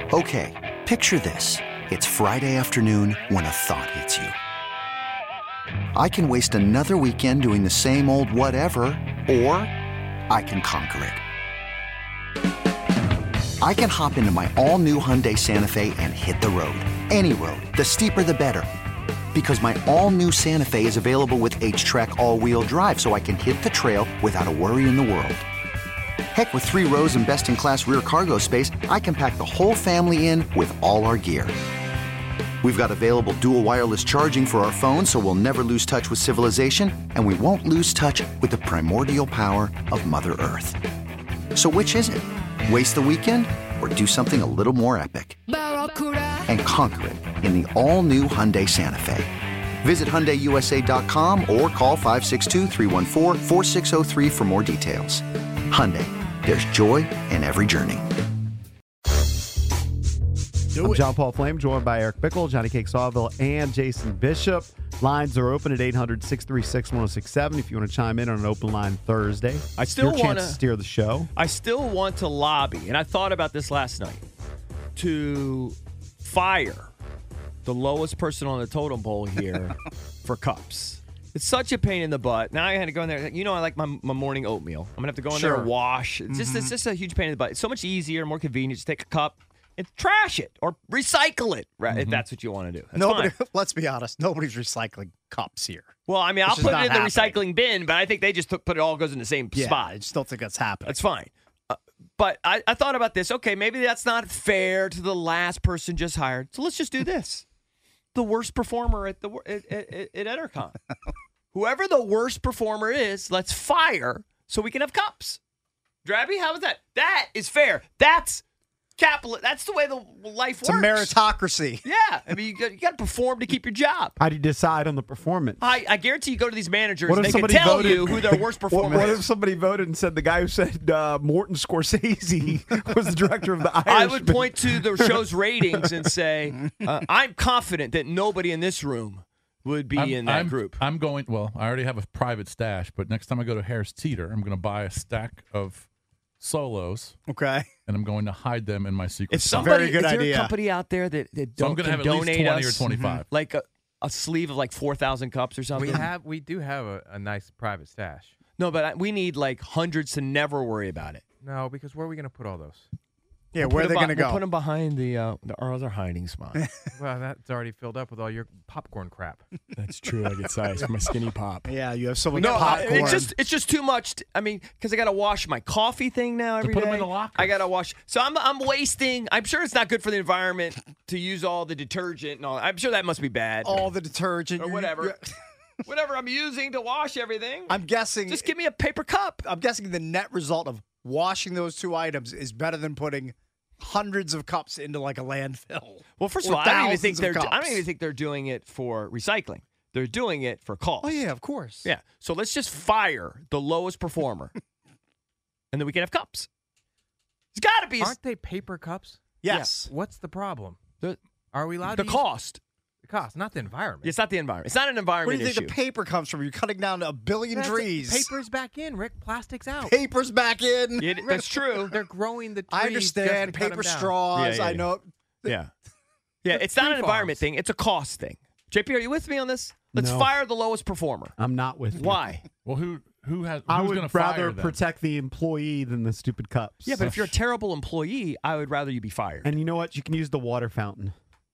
Okay, picture this. It's Friday afternoon when a thought hits you. I can waste another weekend doing the same old whatever, or I can conquer it. I can hop into my all-new Hyundai Santa Fe and hit the road. Any road. The steeper, the better. Because my all-new Santa Fe is available with H-Track all-wheel drive, so I can hit the trail without a worry in the world. Heck, with 3 rows and best-in-class rear cargo space, I can pack the whole family in with all our gear. We've got available dual wireless charging for our phones, so we'll never lose touch with civilization, and we won't lose touch with the primordial power of Mother Earth. So which is it? Waste the weekend or do something a little more epic? And conquer it in the all-new Hyundai Santa Fe. Visit HyundaiUSA.com or call 562-314-4603 for more details. Hyundai, there's joy in every journey. I'm John Paul Flame, joined by Eric Bickle, Johnny Cake Sawville, and Jason Bishop. Lines are open at 800-636-1067 if you want to chime in on an open line Thursday. I still want to steer the show. I still want to lobby, and I thought about this last night, to fire the lowest person on the totem pole here for cups. It's such a pain in the butt. Now I had to go in there. You know, I like my morning oatmeal. I'm going to have to go in there and wash. It's just a huge pain in the butt. It's so much easier, more convenient. Just take a cup and trash it or recycle it, right? If that's what you want to do. That's fine. Let's be honest. Nobody's recycling cups here. Well, I mean, I'll put it in the recycling bin, but I think they just put it all goes in the same spot. I just don't think that's happening. That's fine. But I thought about this. Okay, maybe that's not fair to the last person just hired. So let's just do this. The worst performer at EnterCon. Whoever the worst performer is, let's fire so we can have cups. Drabby, how was that? That is fair. That's capital. That's the way the life works. It's a meritocracy. Yeah. I mean, you got to perform to keep your job. How do you decide on the performance? I guarantee you go to these managers What and if they can somebody tell voted- you who their worst performer What is. if somebody voted and said the guy who said Morton Scorsese was the director of The Irishman? I would point to the show's ratings and say, I'm confident that nobody in this room would be in that group. I already have a private stash, but next time I go to Harris Teeter, I'm going to buy a stack of Solos. Okay. And I'm going to hide them in my secret. If somebody, Very good is there idea. a company out there that So I'm going to have at least donate 20 us or 25. like a sleeve of like 4,000 cups or something? We do have a nice private stash. No, but we need like hundreds to never worry about it. No, because where are we going to put all those? Yeah, where are they going to go? We'll put them behind the other hiding spot. Well, that's already filled up with all your popcorn crap. That's true. I get size for my skinny pop. Yeah, you have so much No, popcorn. it's just too much. I mean, because I got to wash my coffee thing now every day. put them in the lockers. I got to wash. So I'm wasting. I'm sure it's not good for the environment to use all the detergent and all. I'm sure that must be bad. all the detergent. or whatever. Whatever I'm using to wash everything. I'm guessing. Just give me a paper cup. I'm guessing the net result of washing those 2 items is better than putting hundreds of cups into like a landfill. Well, first of Or all, I don't even think thousands of I don't cups. even think they're doing it for recycling. They're doing it for cost. Oh yeah, of course. Yeah. So let's just fire the lowest performer, and then we can have cups. It's got to be Aren't they paper cups? Yes. What's the problem? the Are we allowed the to use cost. the cost, not the environment? It's not the environment. It's not an Where do environment you think issue. the paper comes from? You're cutting down 1 billion That's it. trees. Paper's back in, Rick. Plastic's out. Paper's back in. That's true. They're growing the trees. I understand. just to cut Paper 'em down. straws. Yeah, I know. Yeah. Yeah, it's not an tree environment farms. thing. It's a cost thing. JP, are you with me on this? Let's No. fire the lowest performer. I'm not with you. Why? Well, who's I going would to fire rather them? protect the employee than the stupid cups. Yeah, but if you're a terrible employee, I would rather you be fired. And you know what? You can use the water fountain.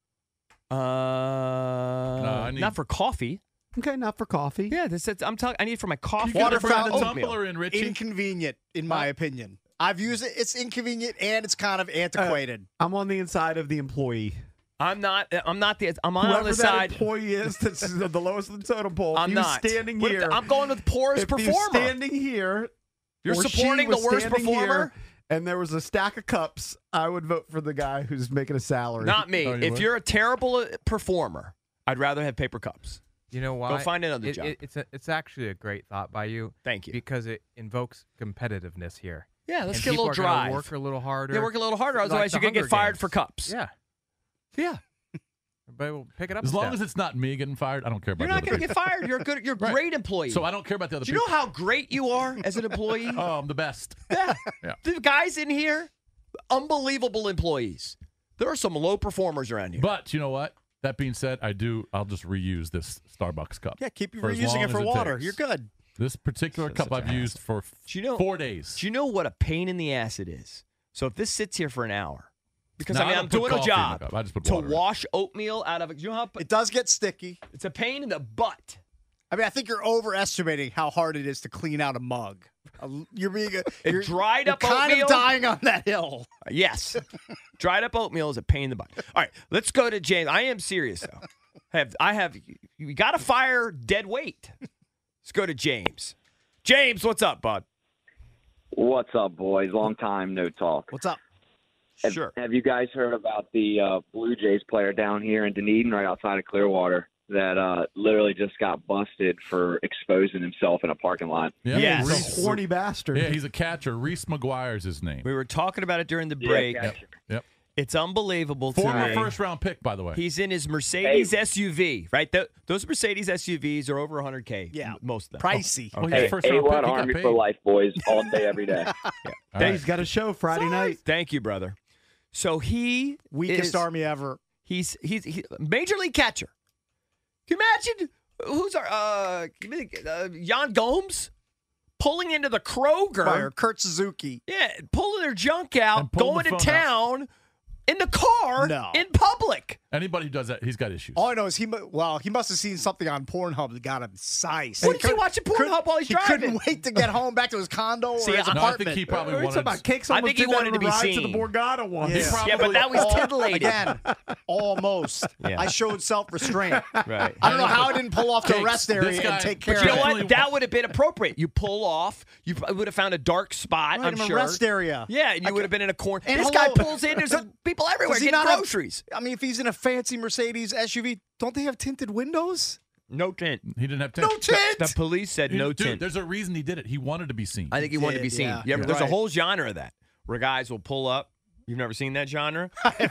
Not for coffee. Okay, not for coffee. Yeah, I'm talking. I need it for my coffee. You gotta Water put fountain the oatmeal. tumbler in, Richie. Inconvenient, in my opinion. I've used it. It's inconvenient and it's kind of antiquated. I'm on the inside of the employee. I'm not the. I'm on Whoever the that side. employee is that's the lowest of the totem pole. I'm if not he's standing What if here. I'm going with poorest if performer. he's standing here, You're or supporting she was the worst standing performer? here, and there was a stack of cups, I would vote for the guy who's making a salary. Not me. Oh, you If would? you're a terrible performer, I'd rather have paper cups. You know why? Go find another job. It's actually a great thought by you. Thank you. Because it invokes competitiveness here. Yeah, let's And get a little people are gonna drive. work a little harder. Yeah, work a little harder. Like Otherwise, the you're going to get Hunger fired Games. for cups. Yeah. Yeah. But we'll pick it up. As a long step. as it's not me getting fired, I don't care about You're the not other going to people. get fired. You're a good. You're a Right. great employee. So I don't care about the other Do you people. know how great you are as an employee? Oh, I'm the best. Yeah. Yeah. The guys in here, unbelievable employees. There are some low performers around here. But you know what? That being said, I'll just reuse this Starbucks cup. Yeah, keep for as reusing long it for as water. takes. You're good. This particular cup I've used for Do you know- 4 days. Do you know what a pain in the ass it is? So if this sits here for an hour, because No, I I'm don't put doing a coffee in the job cup. I just put to water in it. wash oatmeal out of it. You know how It does get sticky. it's a pain in the butt. I mean, I think you're overestimating how hard it is to clean out a mug. You're being you're, dried you're up kind oatmeal? of dying on that hill. Yes. Dried up oatmeal is a pain in the butt. All right, let's go to James. I am serious, though. You got to fire dead weight. Let's go to James. James, what's up, bud? What's up, boys? Long time no talk. What's up? Sure. Have you guys heard about the Blue Jays player down here in Dunedin, right outside of Clearwater, that literally just got busted for exposing himself in a parking lot? Yeah, Yes. He's a horny bastard. Yeah, he's a catcher. Reese McGuire's his name. We were talking about it during the break. Yep. It's unbelievable to Former me. first-round pick, by the way. He's in his Mercedes SUV, right? Those Mercedes SUVs are over $100K. Yeah. Most of them. Pricey. Oh, he's Hey, a first-round pick. A1 He got Army paid. for life, boys, all day, every day. All Hey, right. he's got a show Friday night. Thank you, brother. So he Weakest is, army ever. He's major league catcher. Can you imagine who's our Jan Gomes pulling into the Kroger? Fire Kurt Suzuki. Yeah, pulling their junk out, And pulling going the to phone town in the car No. in public. Anybody who does that, he's got issues. All I know is he must have seen something on Pornhub that got him sized. What is he watching Pornhub while he's driving? He couldn't wait to get home back to his condo See, or his I- no, I apartment. think he probably What are you wanted. talking about? Cakes I almost think he did that wanted on to a be ride to seen. the Borgata once. Yeah. He probably, Yeah, but that was titillated. Again, almost. Yeah. I showed self-restraint. Right. I don't know how I didn't pull off the Cakes, rest this area guy- and take but care You of know it. what? That would have been appropriate. You pull off. You would have found a dark spot. Right, I'm a sure. rest area. Yeah, and you would have been in a corner. And This hello- guy pulls in. There's people everywhere Does he getting not have- groceries. I mean, if he's in a fancy Mercedes SUV, don't they have tinted windows? No tint. he didn't have No tint. tint. The police said no Dude, tint. there's a reason he did it. He wanted to be seen. I think he wanted to be did, seen. yeah. Yeah, You're there's a right. whole genre of that where guys will pull up. You've never seen that genre?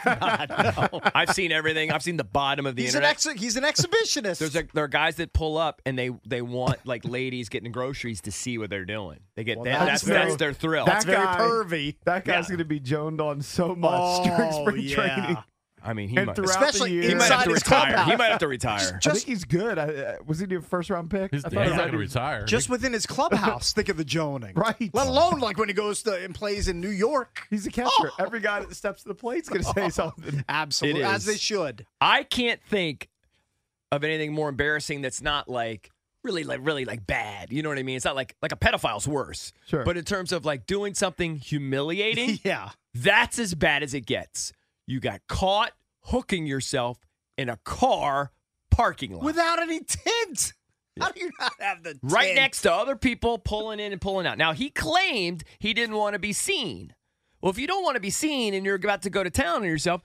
I've seen everything. I've seen the bottom of the He's an internet. he's an exhibitionist. There are guys that pull up and they want like ladies getting groceries to see what they're doing. They get Well, that's that's their thrill. That's very guy- pervy. That guy's Yeah. going to be joned on so much during spring yeah. training. I mean, he And might, throughout Especially the year. he might have inside to his retire. clubhouse. He might have to retire. I think he's good. Was he a first-round pick? He's I not thought he going might to be- retire. Just within his clubhouse, think of the joning. Right. Let alone like when he goes to and plays in New York. He's a catcher. Every guy that steps to the plate's going to say something. Absolutely. It As is. they should. I can't think of anything more embarrassing that's not like really bad. You know what I mean? It's not like a pedophile's worse. Sure. But in terms of like doing something humiliating, Yeah. that's as bad as it gets. You got caught hooking yourself in a car parking lot. Without any tint. How do you not have the tint? Right next to other people pulling in and pulling out. Now, he claimed he didn't want to be seen. Well, if you don't want to be seen and you're about to go to town on yourself,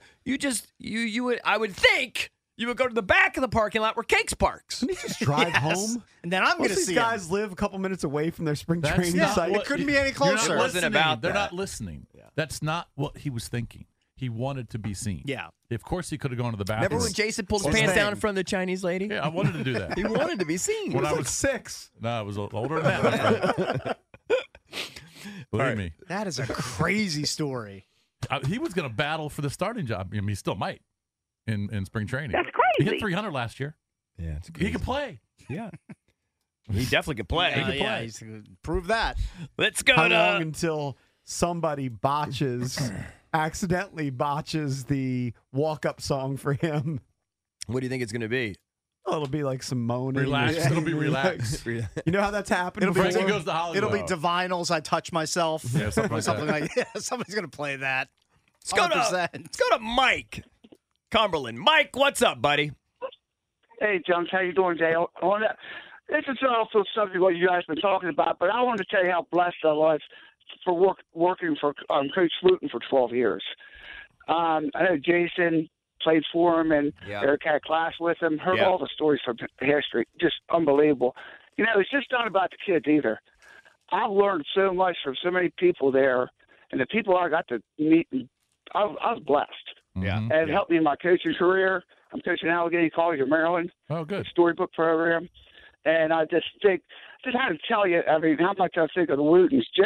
I would think you would go to the back of the parking lot where Cakes parks. Didn't he just drive Yes. home? And then I'm going Most to of these see guys him. live a couple minutes away from their spring That's training not site. what- It couldn't be any You're not closer. It wasn't listening. about They're that. not listening. That's not what he was thinking. He wanted to be seen. Yeah. Of course, he could have gone to the bathroom. Remember when Jason pulled his What's his pants down name? in front of the Chinese lady? Yeah, I wanted to do that. He wanted to be seen. When I Like was 6. no, I was older than that. my friend. Believe me, That is a crazy story. he was going to battle for the starting job. I mean, he still might in spring training. That's He crazy. hit 300 last year. Yeah, it's He could play. Yeah. He definitely could play. could play. he's prove that. Let's go How to long until somebody accidentally botches the walk-up song for him? what do you think it's going to be? Oh, it'll be like some moaning. Relax. It'll be relaxed. You know how that's happened It'll be- before? Frankie goes to Hollywood. It'll be Divinals, I Touch Myself. Yeah, something like something that. like yeah, somebody's going to play that. Let's go 100%. let's go to Mike Cumberland. Mike, what's up, buddy? Hey, Jones, how you doing, Jay? This is also subject what you guys been talking about, but I wanted to tell you how blessed I was for working for Coach Luton for 12 years. I know Jason played for him, and Yeah. Eric had class with him. Heard Yeah. all the stories from history, just unbelievable. You know, it's just not about the kids either. I've learned so much from so many people there, and the people I got to meet, I was blessed. Yeah. Mhm. And it helped me in my coaching career. I'm coaching Allegheny College of Maryland, Oh, the good. storybook program. And I just had to tell you, I mean, how much I think of the Lutons. Joe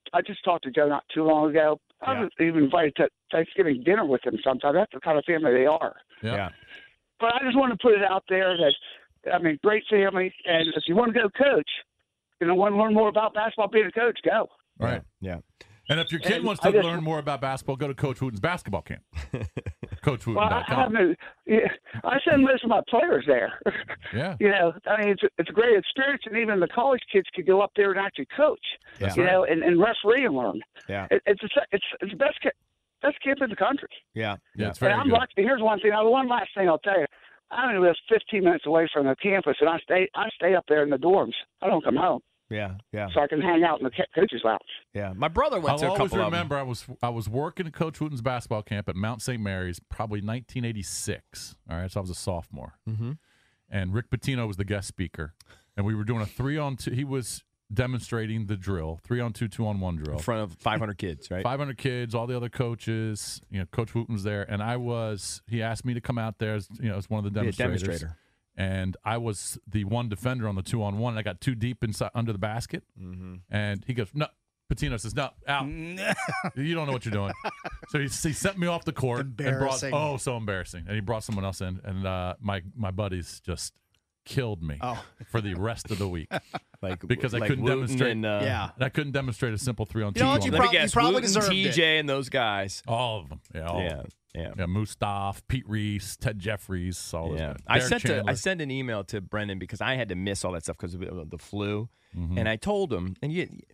I just talked to Joe not too long ago. I was even invited to Thanksgiving dinner with them sometimes. That's the kind of family they are. Yeah. But I just want to put it out there that, I mean, great family. And if you want to go coach, want to learn more about basketball, being a coach, go. Right. Yeah. And if your kid wants to learn more about basketball, go to Coach Wooten's basketball camp. CoachWooten.com. I send most of my players there. Yeah. I mean, it's a great experience, and even the college kids could go up there and actually coach. Yeah. And referee and learn. Yeah. It's the best camp in the country. Yeah. Yeah, it's very and I'm good. lucky. Here's one thing. One last thing I'll tell you. I only live 15 minutes away from the campus, and I stay up there in the dorms. I don't come home. Yeah. Yeah. So I can hang out in the coach's lounge. Yeah. My brother went to a I'll couple always of them. remember I was working at Coach Wooten's basketball camp at Mount St. Mary's, probably 1986. All right, so I was a sophomore. Mm-hmm. And Rick Pitino was the guest speaker, and we were doing a 3-on-2. He was demonstrating the drill, 3-on-2, 2-on-1 drill. In front of 500 kids, right? 500 kids, all the other coaches. Coach Wooten was there, and he asked me to come out there as one of the demonstrators. Demonstrator. And I was the one defender on the 2-on-1. And I got too deep inside under the basket, and he goes, "No." Patino says, "No, out. You don't know what you're doing." So he sent me off the court. Embarrassing. So embarrassing. And he brought someone else in, and my buddies just killed me for the rest of the week. Because I couldn't Wooten demonstrate. and, I couldn't demonstrate a simple 3-on-2. what, you Let me You guess. probably Wooten, deserved TJ, it. and those guys. All of them. Yeah, all of them. Yeah. Yeah, Mustaf, Pete Reese, Ted Jeffries, all those guys. I sent an email to Brendan because I had to miss all that stuff because of the flu, and I told him, and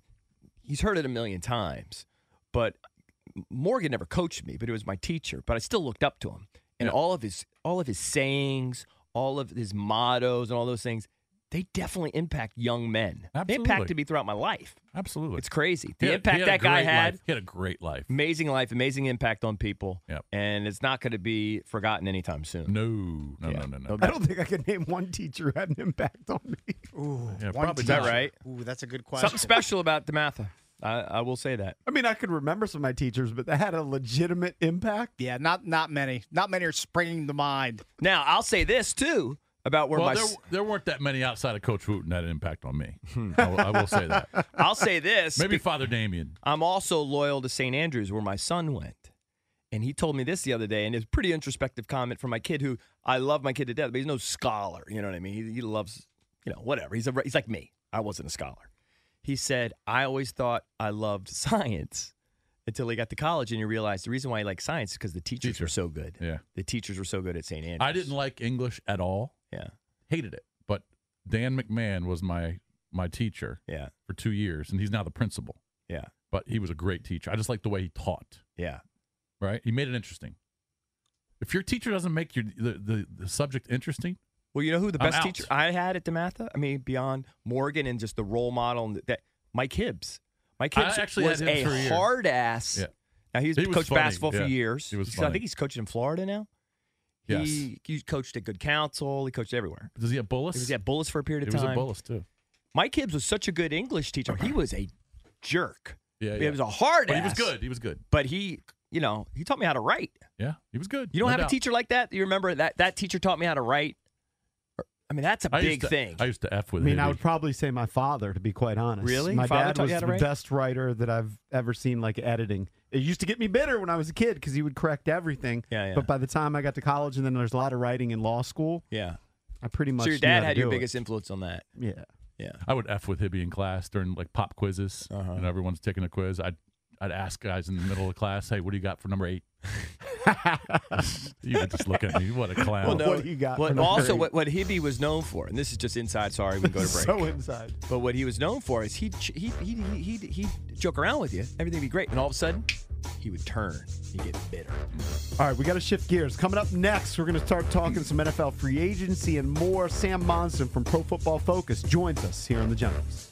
he's heard it a million times, but Morgan never coached me, but he was my teacher. But I still looked up to him, and all of his sayings, all of his mottos, and all those things, they definitely impact young men. Absolutely. They impacted me throughout my life. Absolutely. It's crazy. He The had- impact he had that a guy great had. life. He had a great life. Amazing life, amazing impact on people. Yep. And it's not going to be forgotten anytime soon. No. I don't think I can name one teacher who had an impact on me. Ooh, Yeah, one probably Is that teacher. right? Ooh, that's a good question. Something special about DeMatha. I will say that. I mean, I could remember some of my teachers, but they had a legitimate impact. Yeah, not many. Not many are springing to mind. Now, I'll say this, too, about where Well, there weren't that many outside of Coach Wooten that had an impact on me. I will say that. I'll say this. Maybe Father Damien. I'm also loyal to St. Andrews, where my son went. And he told me this the other day, and it's a pretty introspective comment from my kid, who I love my kid to death, but he's no scholar. You know what I mean? He loves, whatever. He's like me. I wasn't a scholar. He said, I always thought I loved science until he got to college, and he realized the reason why he liked science is because the teachers were so good. Yeah. The teachers were so good at St. Andrews. I didn't like English at all. Yeah. Hated it. But Dan McMahon was my teacher Yeah. for 2 years, and he's now the principal. Yeah. But he was a great teacher. I just liked the way he taught. Yeah. Right? He made it interesting. If your teacher doesn't make the subject interesting, Well, you know who the I'm best out. teacher I had at DeMatha? I mean, beyond Morgan and just the role model, and that Mike Hibbs. Mike Hibbs actually was had him for a a year. hard ass. Yeah. Now he's He was coached funny, basketball for yeah. years. He was I funny. think he's coaching in Florida now. Yes. He coached at Good Counsel. He coached everywhere. Does he have Bullis? He was at Bullis for a period He of was time. at Bullis, too. Mike Hibbs was such a good English teacher. He was a jerk. Yeah, He was a hard But ass. he was good. He was good. But he taught me how to write. Yeah, he was good. You don't No have doubt. a teacher like that? You remember that teacher taught me how to write? I mean, that's a I used big to- thing. I used to F with I mean, Hibby. I would probably say my father, to be quite honest. Really? My Father dad taught was you how to the write? best writer that I've ever seen, like editing. It used to get me bitter when I was a kid because he would correct everything. Yeah. But by the time I got to college, and then there's a lot of writing in law school, Yeah. I pretty much So your knew how dad to had your do it. biggest influence on that. Yeah. Yeah. I would F with Hibby in class during like pop quizzes, and everyone's taking a quiz. I'd ask guys in the middle of class, "Hey, what do you got for number 8?" You would just look at me. What a clown! Well, no, What do you got What, for number also, 8? what Hibby was known for, and this is just inside. Sorry, we can go to break. So inside. But what he was known for is he'd joke around with you. Everything would be great, and all of a sudden, he would turn. He'd get bitter. All right, we got to shift gears. Coming up next, we're going to start talking some NFL free agency and more. Sam Monson from Pro Football Focus joins us here on the Generals.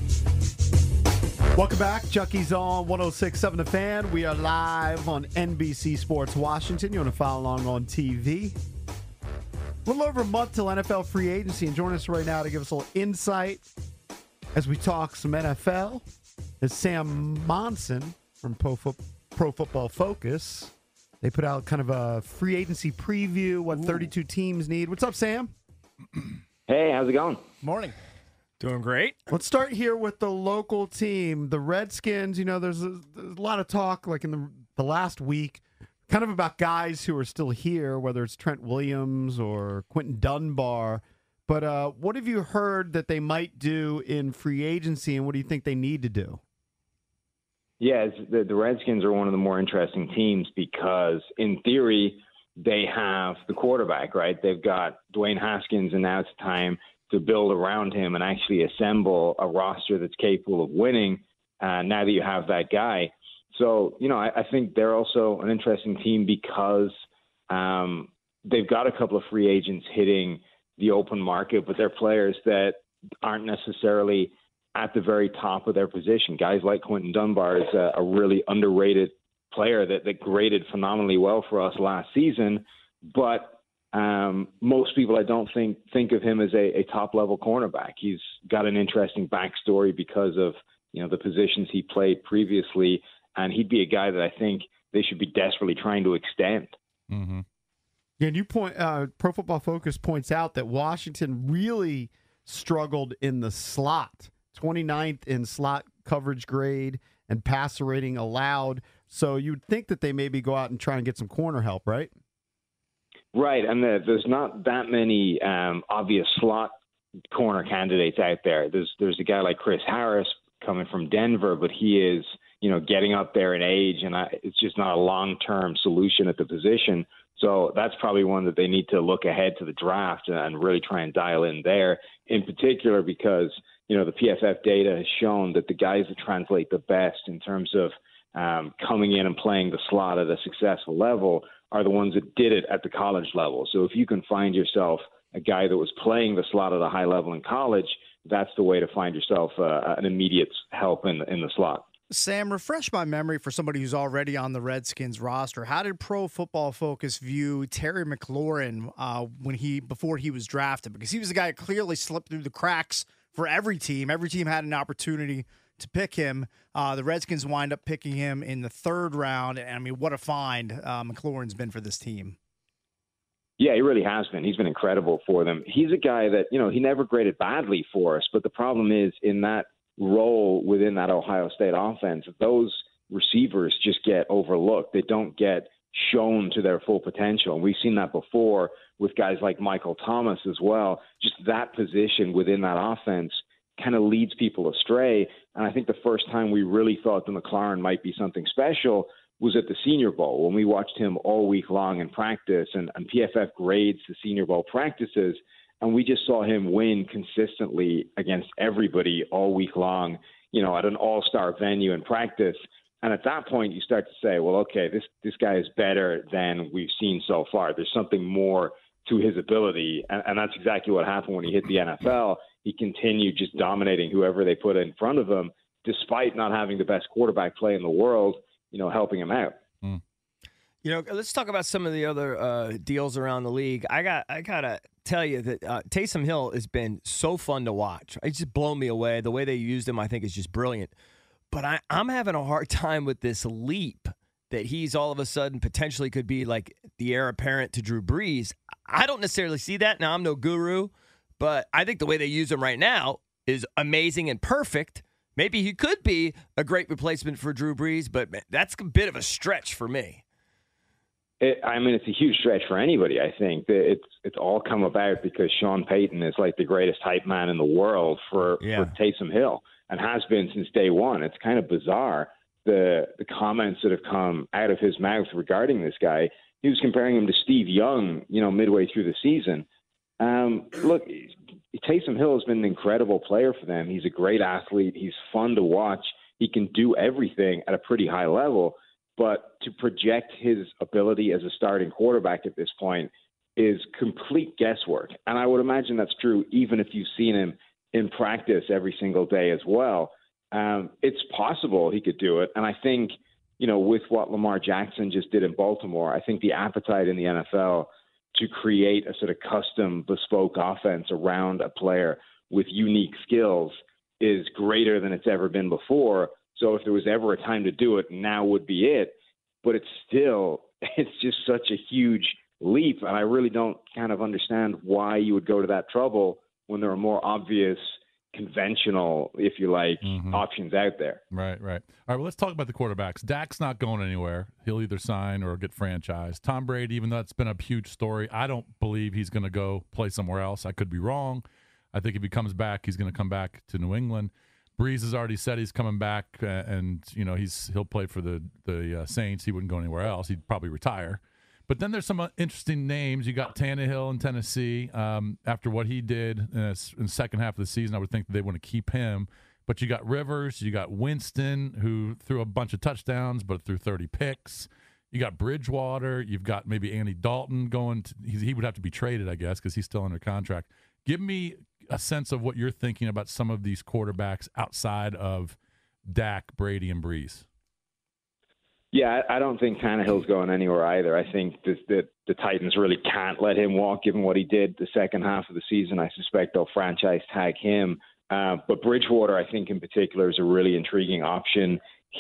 Welcome back. Chucky's on 106.7 The Fan. We are live on NBC Sports Washington. You want to follow along on TV. A little over a month till NFL free agency, and join us right now to give us a little insight as we talk some NFL is Sam Monson from Pro Football Focus. They put out kind of a free agency preview, what 32 teams need. What's up, Sam? Hey, how's it going? Morning. Doing great. Let's start here with the local team, the Redskins. You know, there's a lot of talk, like in the last week, kind of about guys who are still here, whether it's Trent Williams or Quentin Dunbar. But what have you heard that they might do in free agency, and what do you think they need to do? Yeah, the Redskins are one of the more interesting teams because, in theory, they have the quarterback, right? They've got Dwayne Haskins, and now it's time to build around him and actually assemble a roster that's capable of winning now that you have that guy. So, you know, I think they're also an interesting team because they've got a couple of free agents hitting the open market, but they're players that aren't necessarily at the very top of their position. Guys like Quentin Dunbar is a really underrated player that graded phenomenally well for us last season, but most people, I don't think of him as a top-level cornerback. He's got an interesting backstory because of, you know, the positions he played previously, and he'd be a guy that I think they should be desperately trying to extend. Mm-hmm. Yeah, and you point. Pro Football Focus points out that Washington really struggled in the slot, 29th in slot coverage grade and passer rating allowed. So you'd think that they maybe go out and try and get some corner help, right? Right, and there's not that many obvious slot corner candidates out there. There's a guy like Chris Harris coming from Denver, but he is, you know, getting up there in age, and it's just not a long-term solution at the position. So that's probably one that they need to look ahead to the draft and really try and dial in there, in particular because, you know, the PFF data has shown that the guys that translate the best in terms of coming in and playing the slot at a successful level are the ones that did it at the college level. So if you can find yourself a guy that was playing the slot at a high level in college, that's the way to find yourself an immediate help in the slot. Sam, refresh my memory for somebody who's already on the Redskins roster. How did Pro Football Focus view Terry McLaurin before he was drafted? Because he was a guy that clearly slipped through the cracks for every team. Every team had an opportunity to pick him. The Redskins wind up picking him in the third round. And I mean, what a find McLaurin's been for this team. Yeah, he really has been. He's been incredible for them. He's a guy that, you know, he never graded badly for us, but the problem is in that role within that Ohio State offense, those receivers just get overlooked. They don't get shown to their full potential. And we've seen that before with guys like Michael Thomas as well. Just that position within that offense kind of leads people astray. And I think the first time we really thought that McLaurin might be something special was at the Senior Bowl when we watched him all week long in practice, and PFF grades the Senior Bowl practices. And we just saw him win consistently against everybody all week long, you know, at an all-star venue in practice. And at that point, you start to say, well, okay, this guy is better than we've seen so far. There's something more to his ability. And that's exactly what happened when he hit the NFL. He continued just dominating whoever they put in front of him, despite not having the best quarterback play in the world, you know, helping him out. You know, let's talk about some of the other deals around the league. I gotta tell you that Taysom Hill has been so fun to watch. It's just blown me away. The way they used him, I think, is just brilliant. But I'm having a hard time with this leap that he's all of a sudden potentially could be like the heir apparent to Drew Brees. I don't necessarily see that. Now, I'm no guru, but I think the way they use him right now is amazing and perfect. Maybe he could be a great replacement for Drew Brees, but that's a bit of a stretch for me. It's a huge stretch for anybody, I think. It's all come about because Sean Payton is like the greatest hype man in the world for Taysom Hill and has been since day one. It's kind of bizarre, the comments that have come out of his mouth regarding this guy. He was comparing him to Steve Young, you know, midway through the season. Look, Taysom Hill has been an incredible player for them. He's a great athlete. He's fun to watch. He can do everything at a pretty high level. But to project his ability as a starting quarterback at this point is complete guesswork. And I would imagine that's true even if you've seen him in practice every single day as well. It's possible he could do it. And I think, you know, with what Lamar Jackson just did in Baltimore, I think the appetite in the NFL to create a sort of custom bespoke offense around a player with unique skills is greater than it's ever been before. So if there was ever a time to do it, now would be it. But it's just such a huge leap. And I really don't kind of understand why you would go to that trouble when there are more obvious, conventional, if you like, options out there. Right. All right, well, let's talk about the quarterbacks. Dak's not going anywhere. He'll either sign or get franchised. Tom Brady, even though it's been a huge story, I don't believe he's going to go play somewhere else. I could be wrong. I think if he comes back, he's going to come back to New England. Breeze has already said he's coming back, and he'll play for the Saints. He wouldn't go anywhere else. He'd probably retire. But then there's some interesting names. You got Tannehill in Tennessee. After what he did in the second half of the season, I would think that they want to keep him. But you got Rivers. You got Winston, who threw a bunch of touchdowns but threw 30 picks. You got Bridgewater. You've got maybe Andy Dalton going. He would have to be traded, I guess, because he's still under contract. Give me a sense of what you're thinking about some of these quarterbacks outside of Dak, Brady, and Breeze. Yeah, I don't think Tannehill's going anywhere either. I think that the Titans really can't let him walk, given what he did the second half of the season. I suspect they'll franchise tag him. But Bridgewater, I think in particular, is a really intriguing option.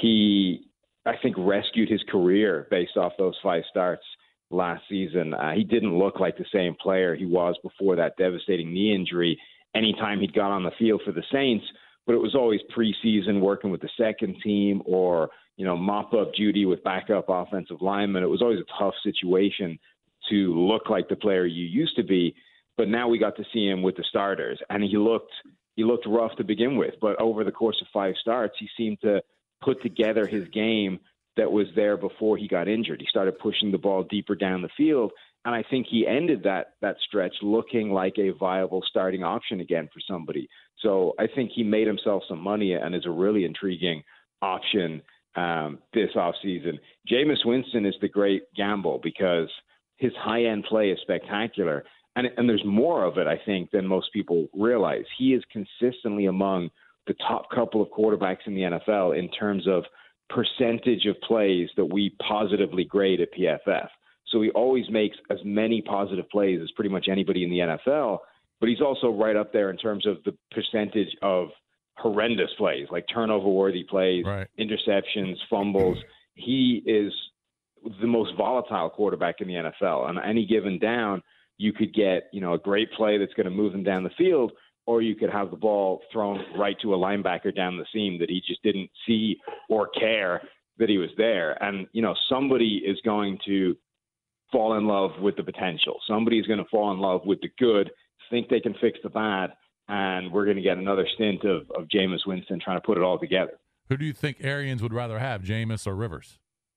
He, I think, rescued his career based off those 5 starts last season. He didn't look like the same player he was before that devastating knee injury anytime he'd got on the field for the Saints, but it was always preseason working with the second team or, mop-up duty with backup offensive linemen. It was always a tough situation to look like the player you used to be, but now we got to see him with the starters, and he looked rough to begin with, but over the course of 5 starts, he seemed to put together his game that was there before he got injured. He started pushing the ball deeper down the field, and I think he ended that stretch looking like a viable starting option again for somebody. So I think he made himself some money and is a really intriguing option this offseason. Jameis Winston is the great gamble because his high-end play is spectacular, and there's more of it, I think, than most people realize. He is consistently among the top couple of quarterbacks in the NFL in terms of percentage of plays that we positively grade at PFF. So he always makes as many positive plays as pretty much anybody in the NFL, but he's also right up there in terms of the percentage of horrendous plays, like turnover-worthy plays, right, interceptions, fumbles. He is the most volatile quarterback in the NFL. On any given down, you could get, a great play that's going to move them down the field, or you could have the ball thrown right to a linebacker down the seam that he just didn't see or care that he was there. And, somebody is going to fall in love with the potential. Somebody is going to fall in love with the good, think they can fix the bad, and we're going to get another stint of Jameis Winston trying to put it all together. Who do you think Arians would rather have, Jameis or Rivers?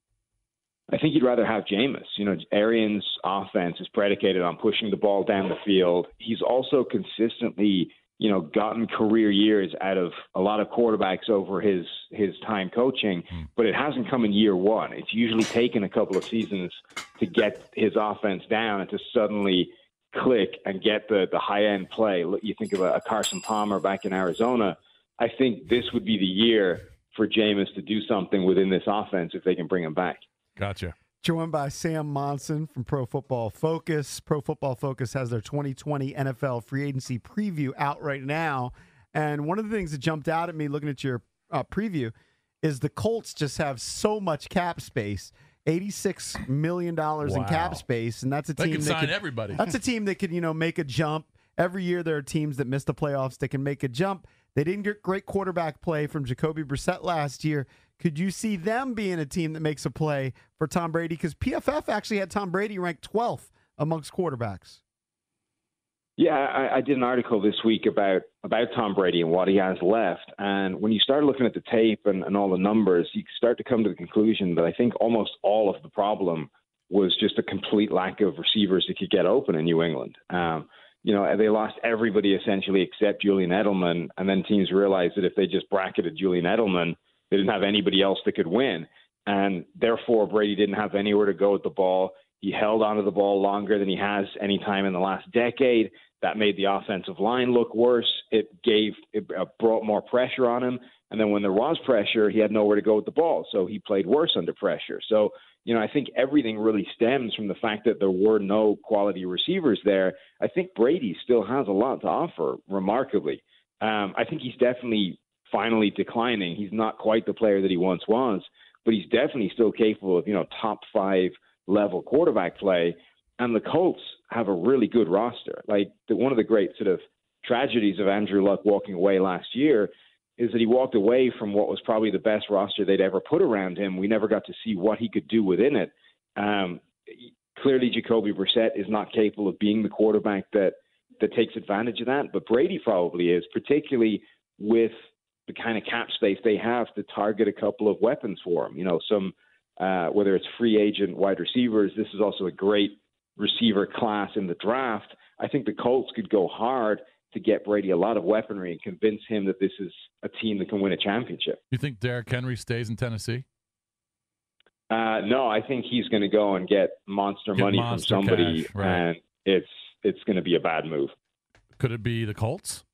I think you'd rather have Jameis. Arians' offense is predicated on pushing the ball down the field. He's also consistently, gotten career years out of a lot of quarterbacks over his time coaching, but it hasn't come in year one. It's usually taken a couple of seasons to get his offense down and to suddenly click and get the high-end play. You think of a Carson Palmer back in Arizona. I think this would be the year for Jameis to do something within this offense if they can bring him back. Gotcha. Joined by Sam Monson from Pro Football Focus. Pro Football Focus has their 2020 NFL free agency preview out right now. And one of the things that jumped out at me looking at your preview is the Colts just have so much cap space. $86 million in cap space, and that's a team that can sign everybody. That's a team that could, make a jump. Every year there are teams that miss the playoffs that can make a jump. They didn't get great quarterback play from Jacoby Brissett last year. Could you see them being a team that makes a play for Tom Brady? Because PFF actually had Tom Brady ranked 12th amongst quarterbacks. Yeah, I did an article this week about Tom Brady and what he has left. And when you start looking at the tape and all the numbers, you start to come to the conclusion that I think almost all of the problem was just a complete lack of receivers that could get open in New England. They lost everybody essentially except Julian Edelman, and then teams realized that if they just bracketed Julian Edelman, they didn't have anybody else that could win. And therefore, Brady didn't have anywhere to go with the ball. He held onto the ball longer than he has any time in the last decade. That made the offensive line look worse. It brought more pressure on him. And then when there was pressure, he had nowhere to go with the ball. So he played worse under pressure. So, I think everything really stems from the fact that there were no quality receivers there. I think Brady still has a lot to offer, remarkably. I think he's definitely finally declining. He's not quite the player that he once was, but he's definitely still capable of, top 5 level quarterback play. And the Colts have a really good roster. Like one of the great sort of tragedies of Andrew Luck walking away last year is that he walked away from what was probably the best roster they'd ever put around him. We never got to see what he could do within it. Clearly, Jacoby Brissett is not capable of being the quarterback that takes advantage of that, but Brady probably is, particularly with the kind of cap space they have to target a couple of weapons for him. Some whether it's free agent wide receivers. This is also a great receiver class in the draft. I think the Colts could go hard to get Brady a lot of weaponry and convince him that this is a team that can win a championship. You think Derrick Henry stays in Tennessee? No, I think he's going to go and get monster money from somebody, cash, right. And it's going to be a bad move. Could it be the Colts?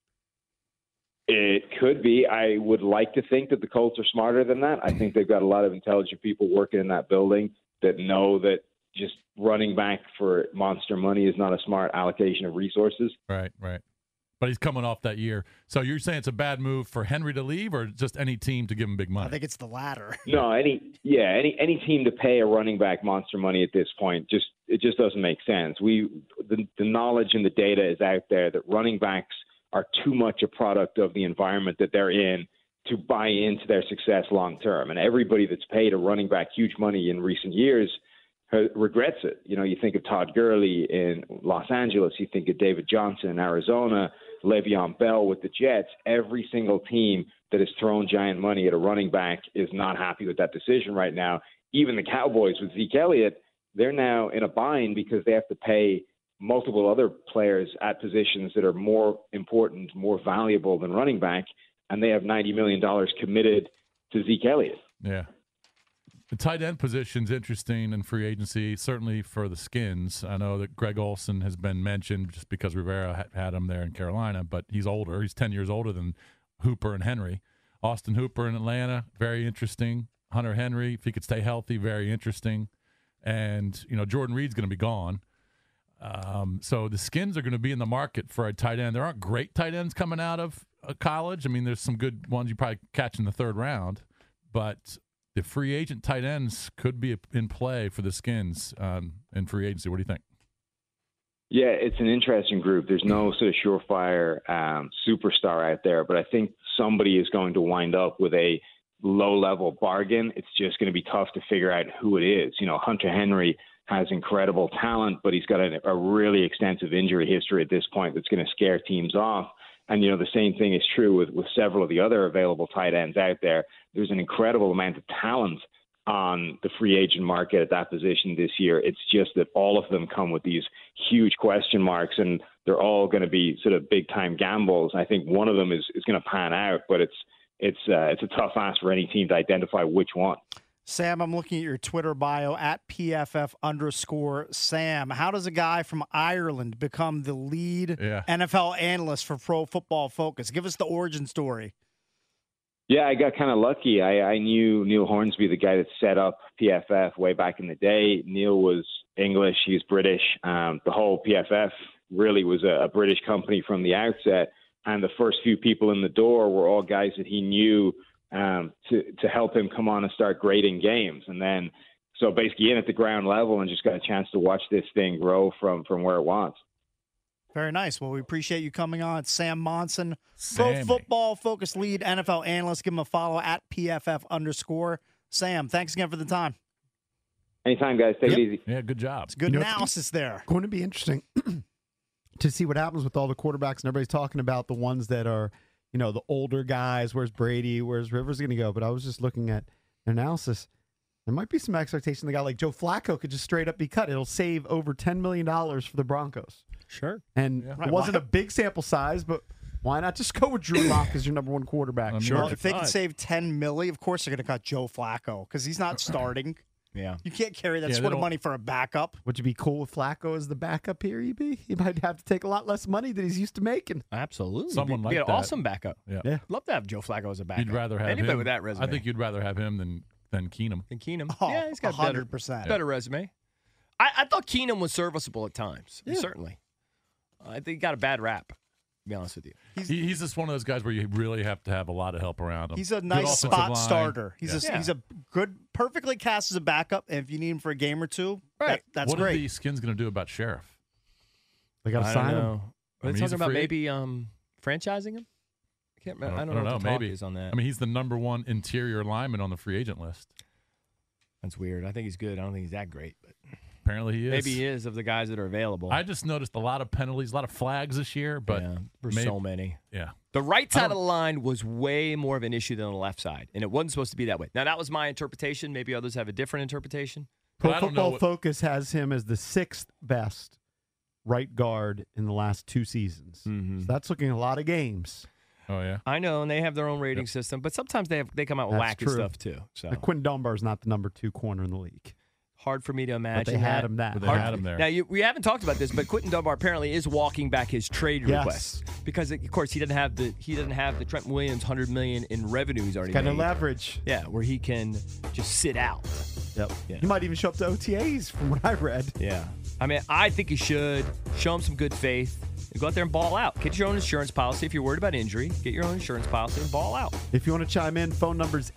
It could be. I would like to think that the Colts are smarter than that. I think they've got a lot of intelligent people working in that building that know that just running back for monster money is not a smart allocation of resources. Right. But he's coming off that year. So you're saying it's a bad move for Henry to leave, or just any team to give him big money? I think it's the latter. No, any team to pay a running back monster money at this point, it just doesn't make sense. The knowledge and the data is out there that running backs are too much a product of the environment that they're in to buy into their success long term. And everybody that's paid a running back huge money in recent years regrets it. You think of Todd Gurley in Los Angeles, you think of David Johnson in Arizona, Le'Veon Bell with the Jets. Every single team that has thrown giant money at a running back is not happy with that decision right now. Even the Cowboys with Zeke Elliott, they're now in a bind because they have to pay multiple other players at positions that are more important, more valuable than running back, and they have $90 million committed to Zeke Elliott. Yeah. The tight end position's interesting in free agency, certainly for the Skins. I know that Greg Olsen has been mentioned just because Rivera had him there in Carolina, but he's older. He's 10 years older than Hooper and Henry. Austin Hooper in Atlanta, very interesting. Hunter Henry, if he could stay healthy, very interesting. And, Jordan Reed's going to be gone. So the Skins are going to be in the market for a tight end. There aren't great tight ends coming out of college. I mean, there's some good ones you probably catch in the third round, but the free agent tight ends could be in play for the Skins in free agency. What do you think? Yeah, it's an interesting group. There's no sort of surefire superstar out there, but I think somebody is going to wind up with a low-level bargain. It's just going to be tough to figure out who it is. Hunter Henry has incredible talent, but he's got a really extensive injury history at this point that's going to scare teams off. And, the same thing is true with several of the other available tight ends out there. There's an incredible amount of talent on the free agent market at that position this year. It's just that all of them come with these huge question marks, and they're all going to be sort of big-time gambles. I think one of them is going to pan out, but it's a tough ask for any team to identify which one. Sam, I'm looking at your Twitter bio at PFF_Sam. How does a guy from Ireland become the lead NFL analyst for Pro Football Focus? Give us the origin story. Yeah, I got kind of lucky. I knew Neil Hornsby, the guy that set up PFF way back in the day. Neil was English. He's British. The whole PFF really was a British company from the outset. And the first few people in the door were all guys that he knew to help him come on and start grading games. And then, so basically in at the ground level and just got a chance to watch this thing grow from where it was. Very nice. Well, we appreciate you coming on. Sam Monson, Pro Football Focus lead NFL analyst. Give him a follow at PFF_. Sam, thanks again for the time. Anytime, guys. Take it easy. Yeah, good job. It's good analysis there. Going to be interesting to see what happens with all the quarterbacks, and everybody's talking about the ones that are, the older guys. Where's Brady? Where's Rivers going to go? But I was just looking at their analysis. There might be some expectation the guy like Joe Flacco could just straight up be cut. It'll save over $10 million for the Broncos. Sure. And it wasn't a big sample size, but why not just go with Drew Lock as your number one quarterback? Sure. Well, if they can save $10 million, of course they're going to cut Joe Flacco because he's not starting. Yeah. You can't carry that sort of money for a backup. Would you be cool with Flacco as the backup here, EB? He might have to take a lot less money than he's used to making. Absolutely. Someone like be that. An awesome backup. Yeah. Love to have Joe Flacco as a backup. You'd rather have anybody him with that resume. I think you'd rather have him than Keenum. Oh, yeah, he's got 100%. better resume. I thought Keenum was serviceable at times. Yeah. Certainly. I think he got a bad rap, to be honest with you. He's just one of those guys where you really have to have a lot of help around him. He's a nice spot starter. He's a good, perfectly cast as a backup, and if you need him for a game or two, that's what great. What are the Skins going to do about Sheriff? They got to sign him. Are they talking about maybe franchising him? I can't remember. I don't know what the talk maybe is on that. I mean, he's the number one interior lineman on the free agent list. That's weird. I think he's good. I don't think he's that great, but apparently he is. Maybe he is of the guys that are available. I just noticed a lot of penalties, a lot of flags this year, but there's so many. Yeah. The right side of the line was way more of an issue than the left side, and it wasn't supposed to be that way. Now, that was my interpretation. Maybe others have a different interpretation. Pro Football Focus has him as the 6th best right guard in the last 2 seasons. So that's looking a lot of games. Oh, yeah. I know, and they have their own rating system, but sometimes they come out with wacky stuff, too. So Quinn Dunbar is not the number 2 corner in the league. Hard for me to imagine. But they had him that. But they had him there. Now, we haven't talked about this, but Quentin Dunbar apparently is walking back his trade request because, of course, he doesn't have the Trent Williams $100 million in revenue he's already got made. no leverage. Yeah, where he can just sit out. Yep. Yeah. He might even show up to OTAs, from what I read. Yeah. I mean, I think he should show him some good faith. Go out there and ball out. Get your own insurance policy. If you're worried about injury, get your own insurance policy and ball out. If you want to chime in, phone number's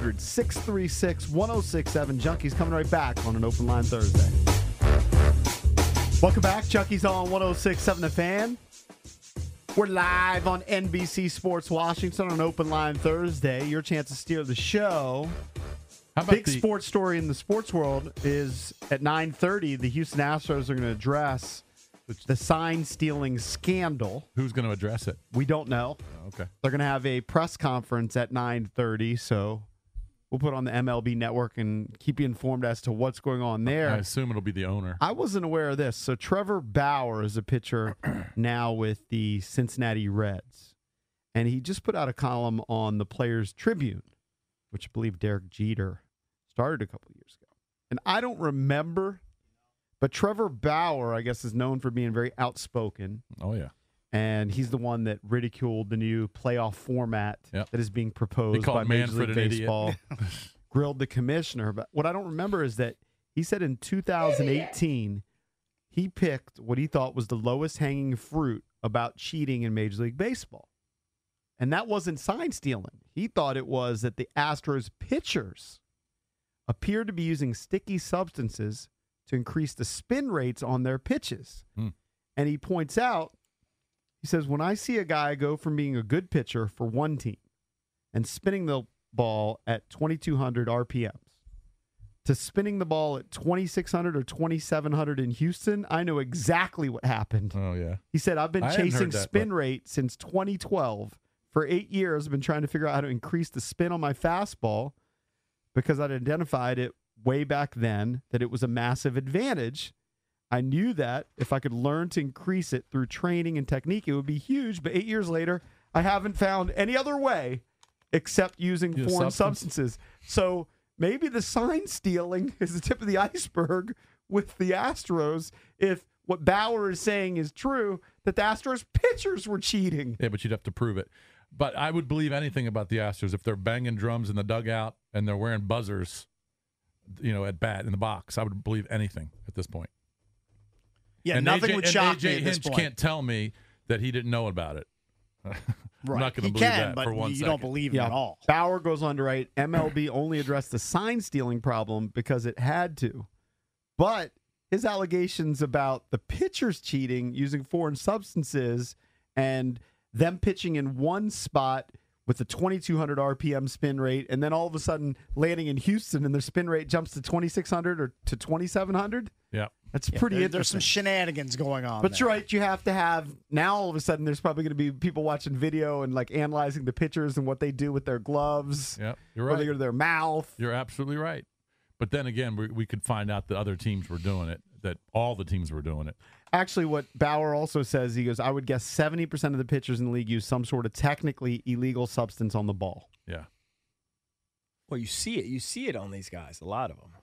800-636-1067. Junkies coming right back on an Open Line Thursday. Welcome back. Junkies on 106.7 The Fan. We're live on NBC Sports Washington on Open Line Thursday. Your chance to steer the show. Big sports story in the sports world is at 9:30, the Houston Astros are going to address the sign-stealing scandal. Who's going to address it? We don't know. Oh, okay. They're going to have a press conference at 9:30, so we'll put it on the MLB network and keep you informed as to what's going on there. I assume it'll be the owner. I wasn't aware of this. So Trevor Bauer is a pitcher now with the Cincinnati Reds, and he just put out a column on the Players Tribune, which I believe Derek Jeter started a couple of years ago. And I don't remember, but Trevor Bauer, I guess, is known for being very outspoken. Oh, yeah. And he's the one that ridiculed the new playoff format that is being proposed by Major League Baseball, grilled the commissioner. But what I don't remember is that he said in 2018, he picked what he thought was the lowest hanging fruit about cheating in Major League Baseball. And that wasn't sign stealing. He thought it was that the Astros pitchers appeared to be using sticky substances to increase the spin rates on their pitches. And he points out, he says, when I see a guy go from being a good pitcher for one team and spinning the ball at 2,200 RPMs to spinning the ball at 2,600 or 2,700 in Houston, I know exactly what happened. Oh, yeah. He said, I've been chasing spin rate since 2012. For 8 years, I've been trying to figure out how to increase the spin on my fastball because I'd identified it way back then that it was a massive advantage. I knew that if I could learn to increase it through training and technique, it would be huge. But 8 years later, I haven't found any other way except using foreign substances. So maybe the sign stealing is the tip of the iceberg with the Astros. If what Bauer is saying is true, that the Astros pitchers were cheating. Yeah, but you'd have to prove it. But I would believe anything about the Astros if they're banging drums in the dugout and they're wearing buzzers, at bat in the box. I would believe anything at this point. Yeah, and nothing would shock me AJ at this Hinch point. can't tell me that he didn't know about it. I'm not going to believe that but for one you second. don't believe him at all. Bauer goes on to write, MLB only addressed the sign stealing problem because it had to. But his allegations about the pitchers cheating using foreign substances and them pitching in one spot with a 2,200 RPM spin rate, and then all of a sudden landing in Houston and their spin rate jumps to 2,600 or to 2,700. Yeah. That's pretty interesting. There's some shenanigans going on. But you're right. You have to have now. All of a sudden, there's probably going to be people watching video and like analyzing the pitchers and what they do with their gloves. Yeah, you're Where right. they go to their mouth. You're absolutely right. But then again, we could find out that other teams were doing it. That all the teams were doing it. Actually, what Bauer also says, he goes, I would guess 70% of the pitchers in the league use some sort of technically illegal substance on the ball. Yeah. Well, you see it. You see it on these guys. A lot of them.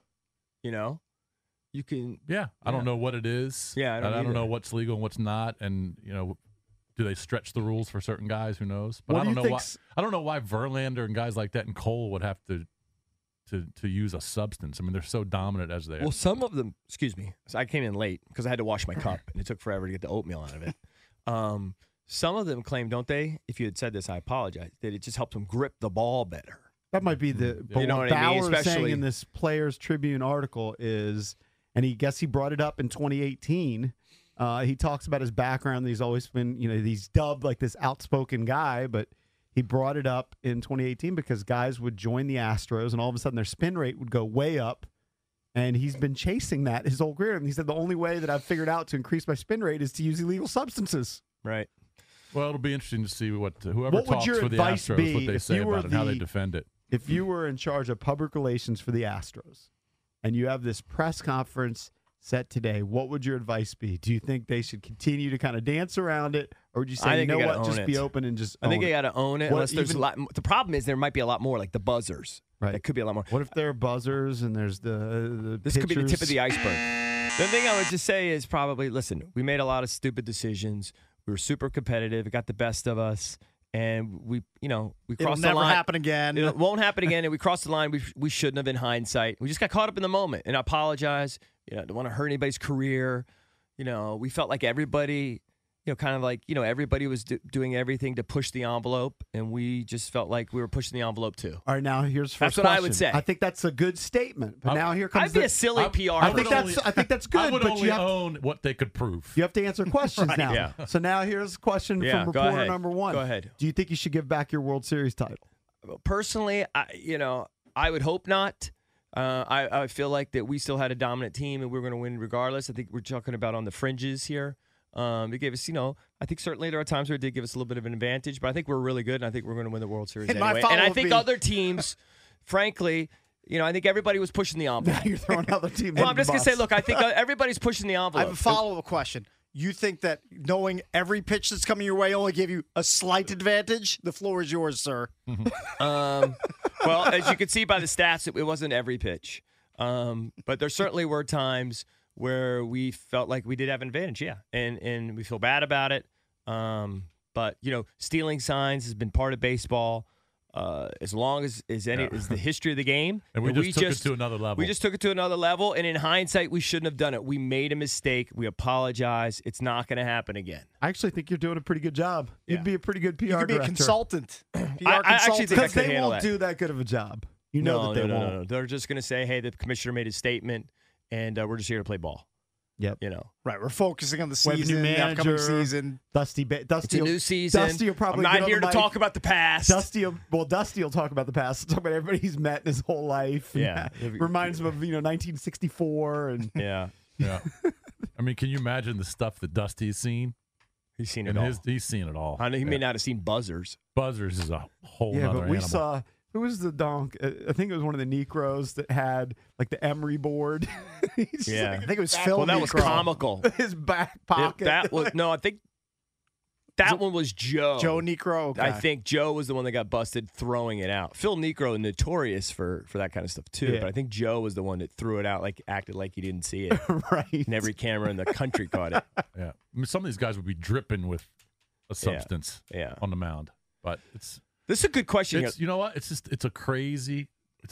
You can. Yeah. I don't know what it is. Yeah, I don't know what's legal and what's not. And do they stretch the rules for certain guys? Who knows? But What I do don't you know think why. I don't know why Verlander and guys like that and Cole would have to use a substance. I mean, they're so dominant as they are. Well, some of them. Excuse me. So I came in late because I had to wash my cup, and it took forever to get the oatmeal out of it. Some of them claim, don't they? If you had said this, I apologize. That it just helps them grip the ball better. That might be the. But You know what what I mean? Bauer is saying Especially- in this Players Tribune article is, and he brought it up in 2018. He talks about his background. He's always been, he's dubbed like this outspoken guy, but he brought it up in 2018 because guys would join the Astros and all of a sudden their spin rate would go way up. And he's been chasing that his whole career. And he said, the only way that I've figured out to increase my spin rate is to use illegal substances. Right. Well, it'll be interesting to see whoever would talks your for the advice Astros, be what they if say you were about it, how they defend it. If you were in charge of public relations for the Astros and you have this press conference set today, what would your advice be? Do you think they should continue to kind of dance around it? Or would you say, just be open and just I think they got to own it. Unless there's a lot. The problem is there might be a lot more, like the buzzers. Right. There could be a lot more. What if there are buzzers and there's the This pitchers? could be the tip of the iceberg. The thing I would just say is probably, listen, we made a lot of stupid decisions. We were super competitive. It got the best of us. And we crossed the line. It'll never happen again. It won't happen again. And we crossed the line. We shouldn't have in hindsight. We just got caught up in the moment. And I apologize. I don't want to hurt anybody's career. We felt like everybody, everybody was doing everything to push the envelope. And we just felt like we were pushing the envelope too. All right, now here's the first That's what question. I would say. I think that's a good statement. But now here comes I'd be a silly PR. I think that's good. I would but only you have own what they could prove. You have to answer questions now. Yeah. So now here's a question from reporter number 1. Go ahead. Do you think you should give back your World Series title? Personally, I would hope not. I feel like that we still had a dominant team and we were going to win regardless. I think we're talking about on the fringes here. It gave us, I think certainly there are times where it did give us a little bit of an advantage, but I think we're really good and I think we're going to win the World Series anyway. And I think other teams, frankly, I think everybody was pushing the envelope. Now you're throwing other teams. Well, I'm just going to say, look, I think everybody's pushing the envelope. I have a follow-up question. You think that knowing every pitch that's coming your way only gave you a slight advantage? The floor is yours, sir. Well, as you can see by the stats, it wasn't every pitch. But there certainly were times where we felt like we did have an advantage, yeah. And we feel bad about it. But, stealing signs has been part of baseball as long as is the history of the game. And we just took it to another level. We just took it to another level, and in hindsight, we shouldn't have done it. We made a mistake. We apologize. It's not going to happen again. I actually think you're doing a pretty good job. Yeah. You'd be a pretty good PR You could be director. a consultant. I actually think I Because could they handle won't that. do that good of a job. You know that they won't. No. They're just going to say, hey, the commissioner made his statement, and we're just here to play ball. Yep. Right, we're focusing on the We have a season, new the upcoming manager. season. Dusty It's a new season. Dusty will probably I'm get not on here the to mic. talk about the past. Dusty will talk about the past. Talk about everybody he's met in his whole life. Yeah. Reminds him of 1964 and Yeah. Yeah. I mean, can you imagine the stuff that Dusty's seen? He's seen it all. He's seen it all. I know he may not have seen buzzers. Buzzers is a whole yeah. other But we animal. saw who was the donk? I think it was one of the Necros that had like the Emery board. Yeah. I think it was Phil. Well, that was Necro. comical. His back pocket. That was I think that one was Joe. Joe Necro. Okay. I think Joe was the one that got busted throwing it out. Phil Necro notorious for that kind of stuff too, Yeah. but I think Joe was the one that threw it out, like acted like he didn't see it. right. And every camera in the country caught it. Yeah. I mean, some of these guys would be dripping with a substance Yeah. on the mound. But it's This is a good question. you know what? It's a crazy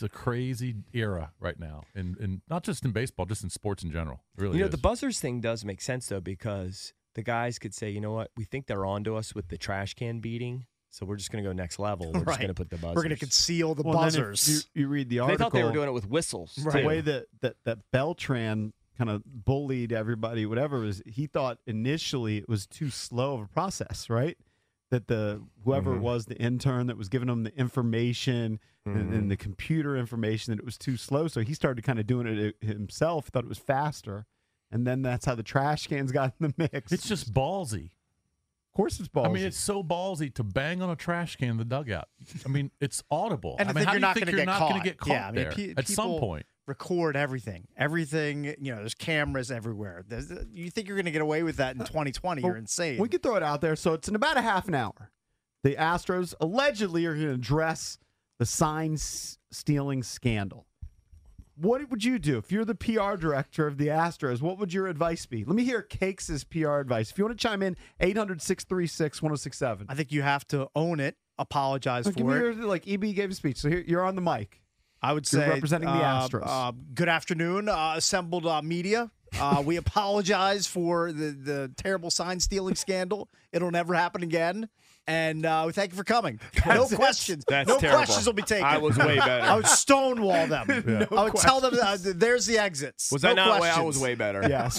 era right now. And not just in baseball, just in sports in general. It really is. The buzzers thing does make sense though, because the guys could say, you know what, we think they're onto us with the trash can beating, so we're just going to go next level. We're just Right. going to put the buzzers. We're going to conceal the Well, then if buzzers. you read the They article. thought they were doing it with whistles. The too. way that Beltran kind of bullied everybody, whatever, was he thought initially it was too slow of a process, right? That whoever it was, the intern that was giving him the information and the computer information, that it was too slow. So he started kind of doing it himself, thought it was faster. And then that's how the trash cans got in the mix. It's just ballsy. Of course it's ballsy. I mean, it's so ballsy to bang on a trash can in the dugout. I mean, it's audible. And I I mean, think how you're do you not think going to you're get not caught. going to get caught Yeah, I mean, there at some people point? record everything. Everything, there's cameras everywhere. You think you're going to get away with that in 2020? You're insane. We could throw it out there. So it's in about a half an hour. The Astros allegedly are going to address the sign stealing scandal. What would you do if you're the PR director of the Astros? What would your advice be? Let me hear Cakes' PR advice. If you want to chime in, 800-636-1067. I think you have to own it, apologize Give me for it. your, EB gave a speech, so here you're on the mic. I would You're say representing the Astros. Good afternoon, assembled media. We apologize for the terrible sign stealing scandal. It'll never happen again. And we thank you for coming. No questions. That's no terrible. questions will be taken. I was way better. I would stonewall them. I would tell them there's the exits. Was no that not way? I questions. was way better. Yes.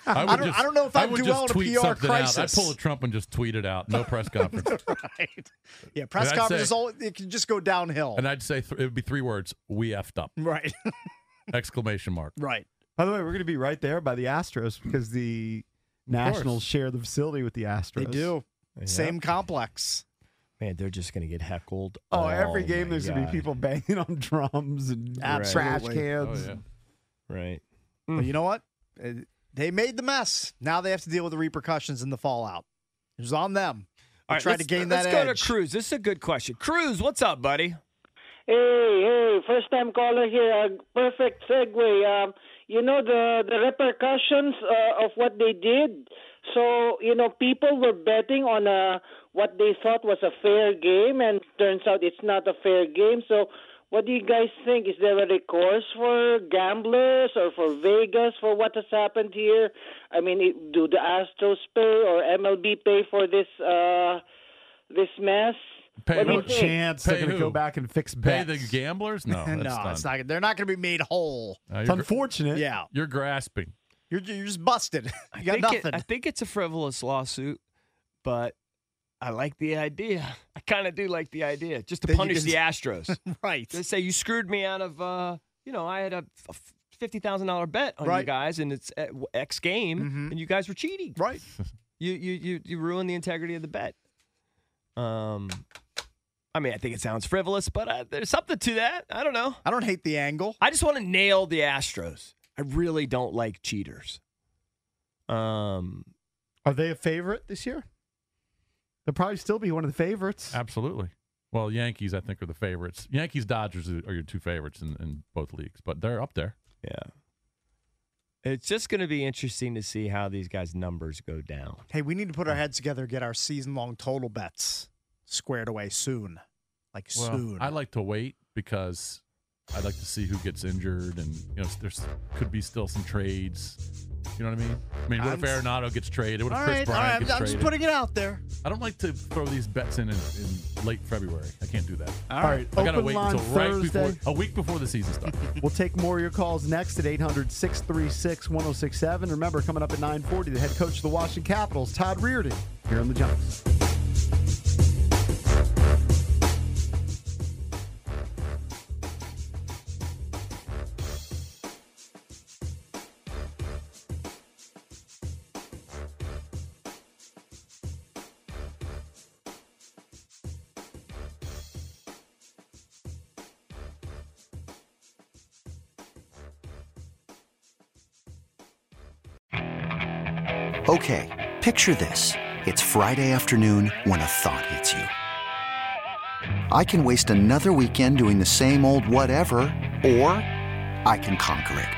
I don't know if I'd do well in a tweet PR something crisis. out. I'd pull a Trump and just tweet it out. No press conference. Right. Yeah, press And I'd conferences, say- it can just go downhill. And I'd say it would be 3 words. We effed up. Right. Exclamation mark. Right. By the way, we're going to be right there by the Astros because the Nationals share the facility with the Astros. They do. Yeah. Same complex. Man, they're just going to get heckled. Oh, every my game there's going to God. be people banging on drums and trash Absolutely. cans. Oh, yeah. Right. But you know what? They made the mess. Now they have to deal with the repercussions and the fallout. It was on them. All right, Try to gain that Let's go edge. to Cruz. This is a good question. Cruz, what's up, buddy? Hey, first time caller here. Perfect segue. You know the repercussions of what they did. So people were betting on what they thought was a fair game, and turns out it's not a fair game. So, what do you guys think? Is there a recourse for gamblers or for Vegas for what has happened here? I mean, do the Astros pay or MLB pay for this mess? Pay What do who? you think? Chance they're Pay going to who? go back and fix Pay bets. the gamblers? No, that's No, done. it's not. They're not going to be made whole. It's unfortunate. Yeah, You're grasping. you're just busted. You got nothing. I think it's a frivolous lawsuit, but I like the idea. I kind of do like the idea, just to Then you punish can- the Astros. Right. They say you screwed me out of, I had a $50,000 bet on you Right. guys, and it's X game, and you guys were cheating. Right. You ruined the integrity of the bet. I mean, I think it sounds frivolous, but there's something to that. I don't know. I don't hate the angle. I just want to nail the Astros. I really don't like cheaters. Are they a favorite this year? They'll probably still be one of the favorites. Absolutely. Well, Yankees, I think, are the favorites. Yankees, Dodgers are your 2 favorites in both leagues, but they're up there. Yeah. It's just going to be interesting to see how these guys' numbers go down. Hey, we need to put our heads together, get our season-long total bets squared away soon. Like Well, soon. I like to wait because I'd like to see who gets injured, and there's could be still some trades. You know what I mean? I mean, what if Arenado gets traded? What if all Chris right, Bryant gets I'm traded? just putting it out there. I don't like to throw these bets in late February. I can't do that. All right. I gotta Open wait line until right Thursday. before a week before the season starts. We'll take more of your calls next at 800-636-1067. Remember, coming up at 9:40, the head coach of the Washington Capitals, Todd Reardon, here on the Junks. Okay, picture this. It's Friday afternoon when a thought hits you. I can waste another weekend doing the same old whatever, or I can conquer it.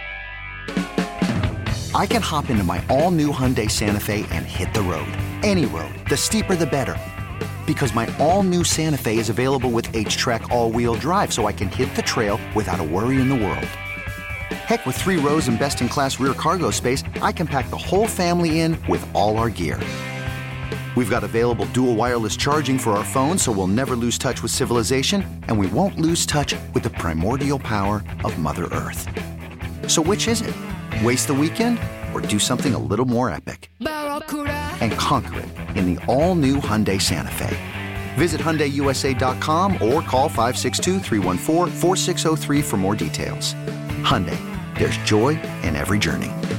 I can hop into my all-new Hyundai Santa Fe and hit the road. Any road. The steeper, the better. Because my all-new Santa Fe is available with H-Track all-wheel drive, so I can hit the trail without a worry in the world. Heck, with 3 rows and best-in-class rear cargo space, I can pack the whole family in with all our gear. We've got available dual wireless charging for our phones, so we'll never lose touch with civilization, and we won't lose touch with the primordial power of Mother Earth. So which is it? Waste the weekend or do something a little more epic? And conquer it in the all-new Hyundai Santa Fe. Visit HyundaiUSA.com or call 562-314-4603 for more details. Hyundai, there's joy in every journey.